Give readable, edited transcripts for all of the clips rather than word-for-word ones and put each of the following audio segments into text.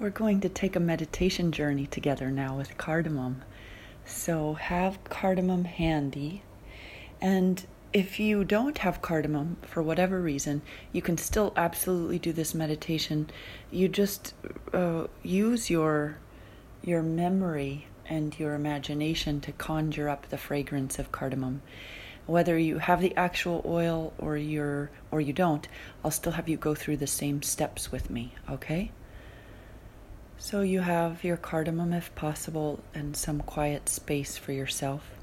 We're going to take a meditation journey together now with cardamom. So have cardamom handy. And if you don't have cardamom, for whatever reason, you can still absolutely do this meditation. You just use your memory and your imagination to conjure up the fragrance of cardamom. Whether you have the actual oil or you don't, I'll still have you go through the same steps with me, okay? So you have your cardamom, if possible, and some quiet space for yourself.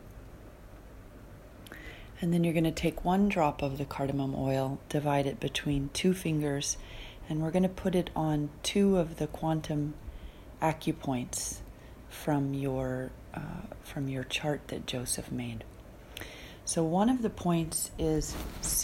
And then you're going to take 1 drop of the cardamom oil, divide it between 2 fingers, and we're going to put it on 2 of the quantum acupoints from your chart that Joseph made. So one of the points is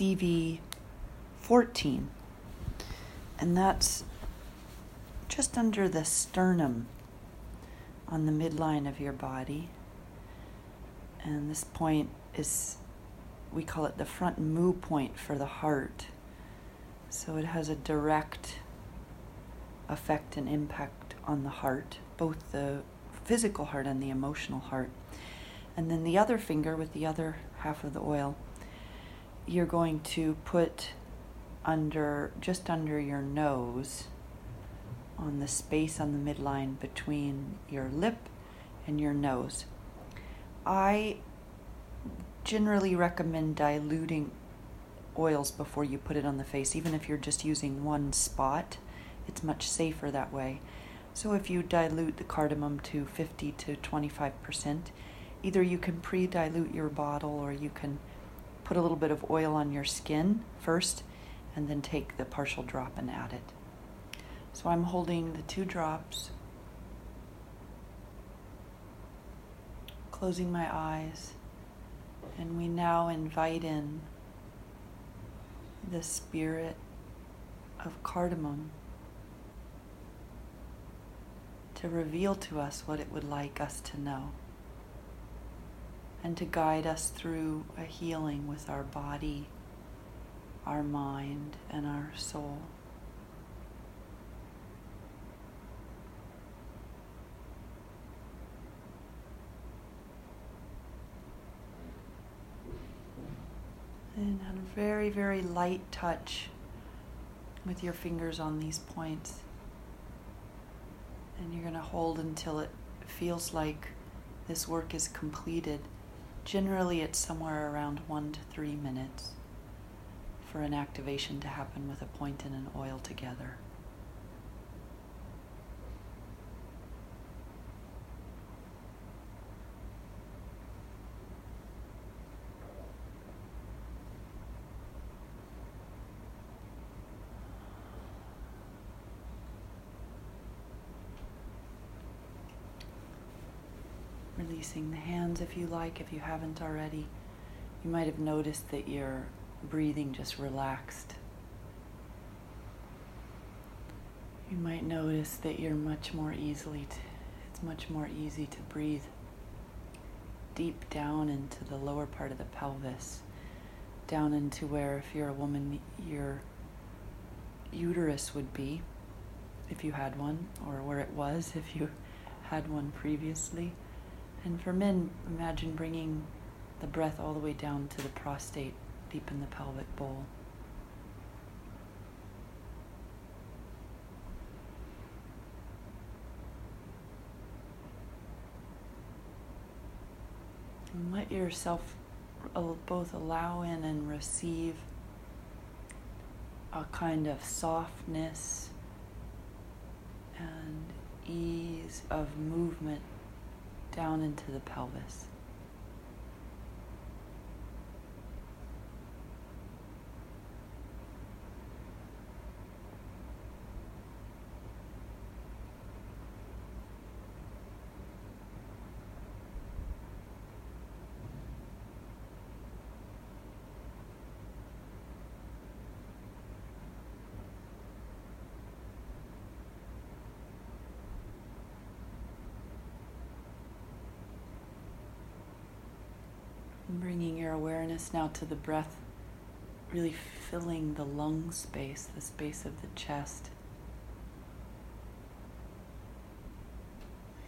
CV14, and that's just under the sternum on the midline of your body. And this point is, we call it the front mu point for the heart. So it has a direct effect and impact on the heart, both the physical heart and the emotional heart. And then the other finger with the other half of the oil, you're going to put just under your nose, on the space on the midline between your lip and your nose. I generally recommend diluting oils before you put it on the face, even if you're just using 1 spot. It's much safer that way. So if you dilute the cardamom to 50 to 25%, either you can pre-dilute your bottle or you can put a little bit of oil on your skin first and then take the partial drop and add it. So I'm holding the 2 drops, closing my eyes, and we now invite in the spirit of cardamom to reveal to us what it would like us to know and to guide us through a healing with our body, our mind, and our soul. And a very, very light touch with your fingers on these points. And you're going to hold until it feels like this work is completed. Generally, it's somewhere around 1 to 3 minutes for an activation to happen with a point and an oil together. Releasing the hands if you like, if you haven't already. You might have noticed that your breathing just relaxed. You might notice that it's much more easy to breathe deep down into the lower part of the pelvis, down into where, if you're a woman, your uterus would be, if you had one, or where it was if you had one previously. And for men, imagine bringing the breath all the way down to the prostate, deep in the pelvic bowl. And let yourself both allow in and receive a kind of softness and ease of movement down into the pelvis. Bringing your awareness now to the breath, really filling the lung space, the space of the chest.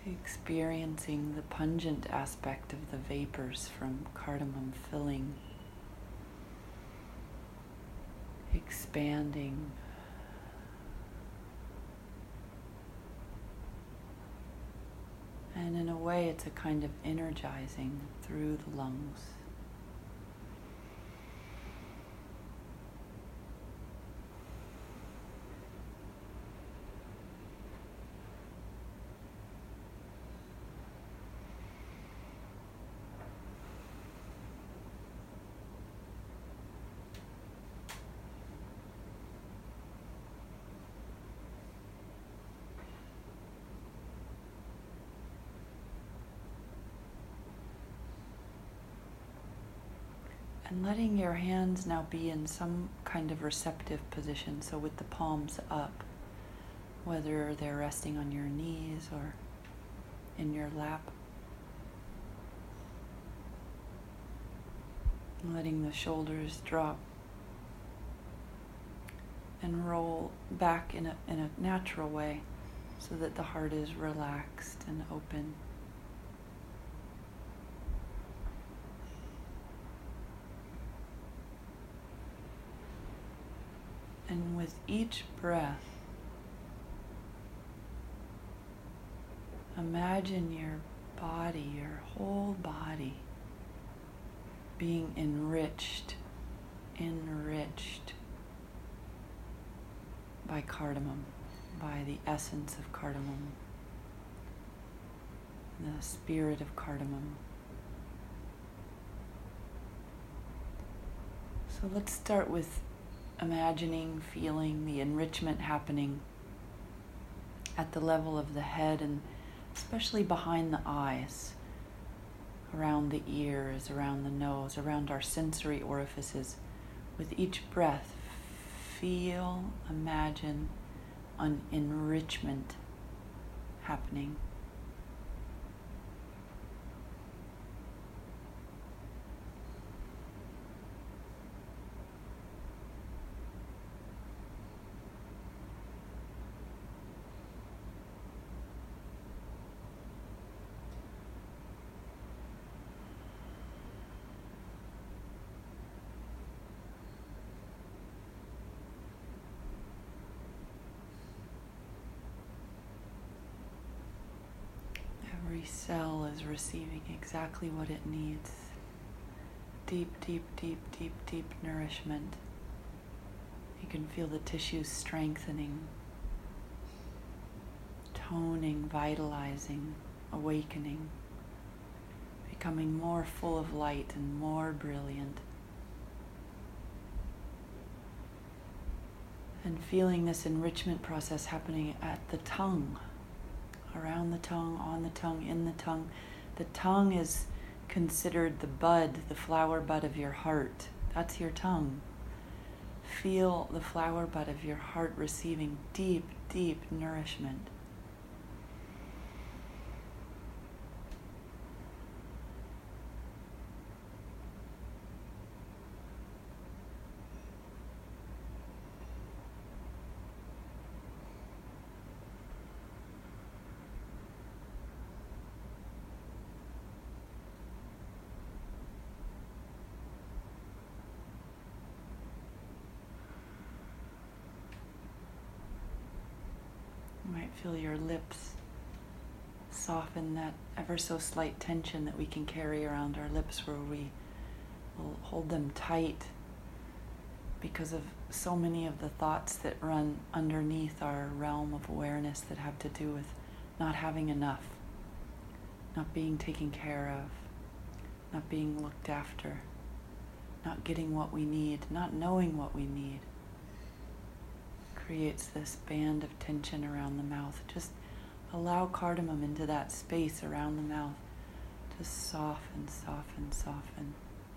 experiencing the pungent aspect of the vapors from cardamom filling, expanding, and in a way it's a kind of energizing through the lungs. And letting your hands now be in some kind of receptive position, so with the palms up, whether they're resting on your knees or in your lap. And letting the shoulders drop and roll back in a natural way, so that the heart is relaxed and open. And with each breath, imagine your body, your whole body, being enriched by cardamom, by the essence of cardamom, the spirit of cardamom. So let's start with imagining, feeling the enrichment happening at the level of the head, and especially behind the eyes, around the ears, around the nose, around our sensory orifices. With each breath, feel, imagine an enrichment happening. Every cell is receiving exactly what it needs. Deep, deep, deep, deep, deep nourishment. You can feel the tissues strengthening, toning, vitalizing, awakening, becoming more full of light and more brilliant. And feeling this enrichment process happening at the tongue. Around the tongue, on the tongue, in the tongue. The tongue is considered the bud, the flower bud of your heart. That's your tongue. Feel the flower bud of your heart receiving deep, deep nourishment. You might feel your lips soften, that ever so slight tension that we can carry around our lips, where we will hold them tight because of so many of the thoughts that run underneath our realm of awareness that have to do with not having enough, not being taken care of, not being looked after, not getting what we need, not knowing what we need. Creates this band of tension around the mouth. Just allow cardamom into that space around the mouth to soften, soften, soften.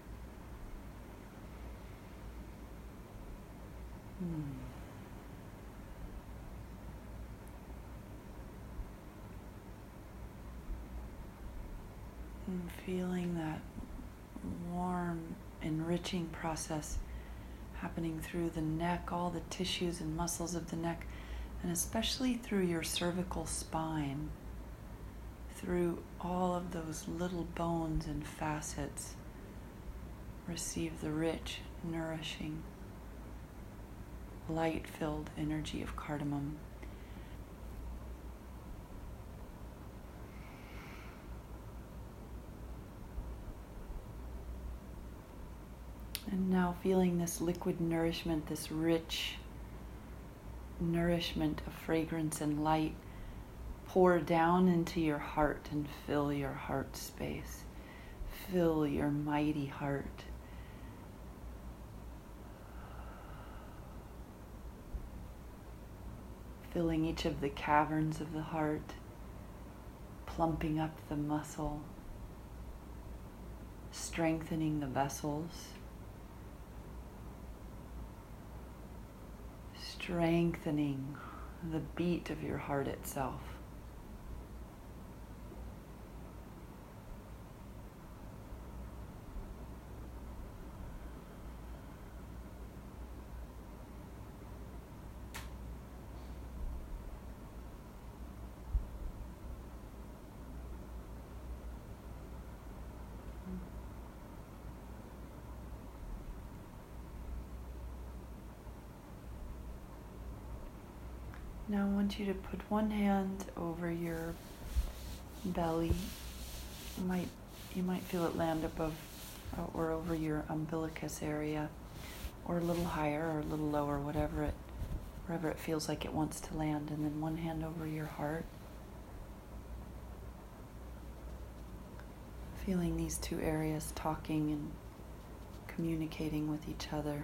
And feeling that warm, enriching process happening through the neck, all the tissues and muscles of the neck, and especially through your cervical spine, through all of those little bones and facets, receive the rich, nourishing, light-filled energy of cardamom. And now feeling this liquid nourishment, this rich nourishment of fragrance and light pour down into your heart and fill your heart space. Fill your mighty heart. Filling each of the caverns of the heart, plumping up the muscle, strengthening the vessels, strengthening the beat of your heart itself. Now I want you to put one hand over your belly. You might feel it land above or over your umbilicus area, or a little higher or a little lower, wherever it feels like it wants to land. And then one hand over your heart. Feeling these two areas talking and communicating with each other.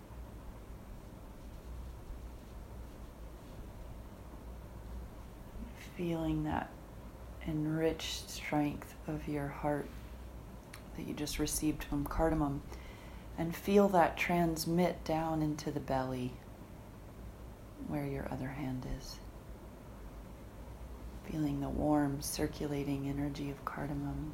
Feeling that enriched strength of your heart that you just received from cardamom, and feel that transmit down into the belly where your other hand is. Feeling the warm circulating energy of cardamom.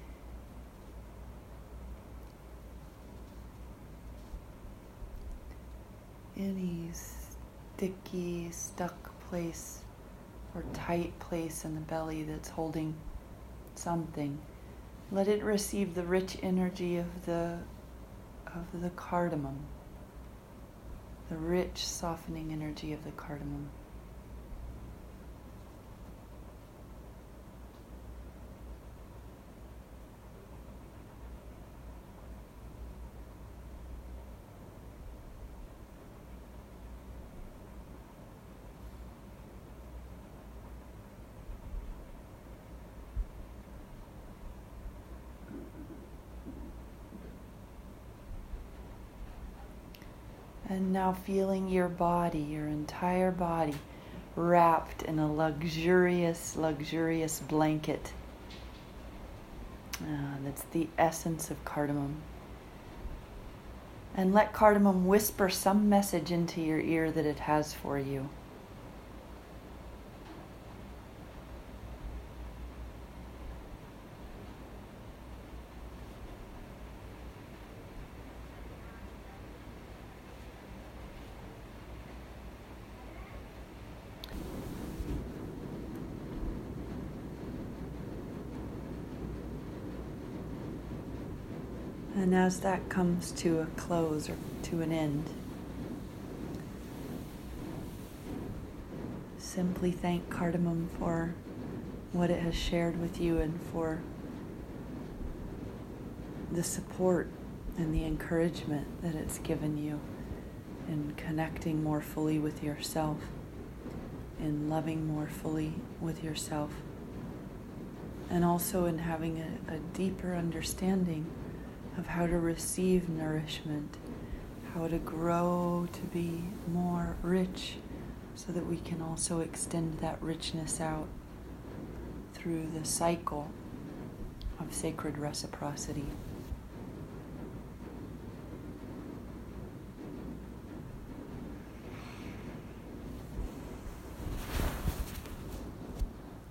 Any sticky, stuck place or tight place in the belly that's holding something, let it receive the rich energy of the cardamom, the rich softening energy of the cardamom. And now feeling your body, your entire body, wrapped in a luxurious, luxurious blanket. That's the essence of cardamom. And let cardamom whisper some message into your ear that it has for you. And as that comes to a close or to an end, simply thank cardamom for what it has shared with you and for the support and the encouragement that it's given you in connecting more fully with yourself, in loving more fully with yourself, and also in having a deeper understanding of how to receive nourishment, how to grow to be more rich, so that we can also extend that richness out through the cycle of sacred reciprocity.